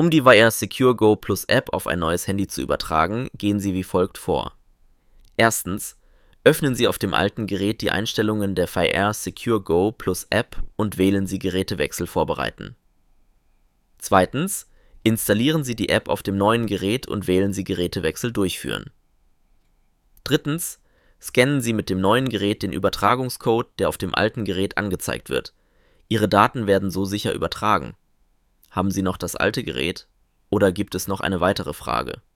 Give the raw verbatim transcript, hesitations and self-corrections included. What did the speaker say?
Um die Vyaire Secure Go Plus App auf ein neues Handy zu übertragen, gehen Sie wie folgt vor. Erstens. Öffnen Sie auf dem alten Gerät die Einstellungen der Vyaire Secure Go Plus App und wählen Sie Gerätewechsel vorbereiten. Zweitens. Installieren Sie die App auf dem neuen Gerät und wählen Sie Gerätewechsel durchführen. Drittens. Scannen Sie mit dem neuen Gerät den Übertragungscode, der auf dem alten Gerät angezeigt wird. Ihre Daten werden so sicher übertragen. Haben Sie noch das alte Gerät? Oder gibt es noch eine weitere Frage?